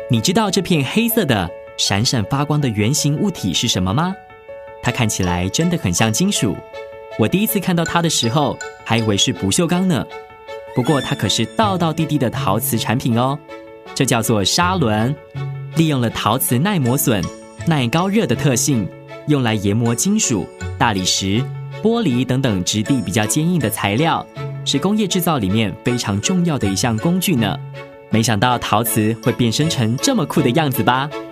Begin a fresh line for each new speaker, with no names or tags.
你知道这片黑色的闪闪发光的圆形物体是什么吗？它看起来真的很像金属，我第一次看到它的时候还以为是不锈钢呢。不过它可是道道地地的陶瓷产品哦，这叫做砂轮，利用了陶瓷耐磨损、耐高热的特性，用来研磨金属、大理石、玻璃等等质地比较坚硬的材料，是工业制造里面非常重要的一项工具呢。没想到陶瓷会变身成这么酷的样子吧？